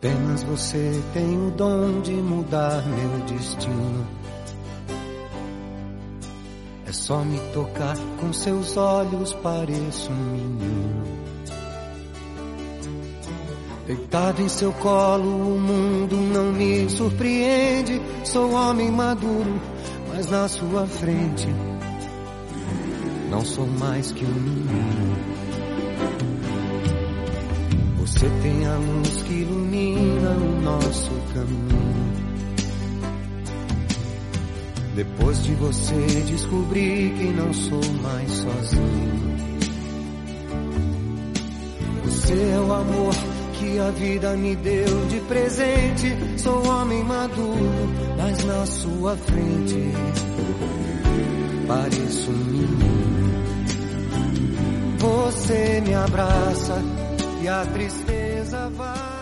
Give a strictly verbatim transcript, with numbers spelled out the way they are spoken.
Apenas você tem o dom de mudar meu destino. É só me tocar com seus olhos, pareço um menino. Deitado em seu colo, o mundo não me surpreende. Sou homem maduro, mas na sua frente não sou mais que um menino. Você tem a luz que ilumina o nosso caminho. Depois de você descobri que não sou mais sozinho. Você é o amor que a vida me deu de presente. Sou homem maduro, mas na sua frente pareço um menino. Você me abraça e a tristeza vai.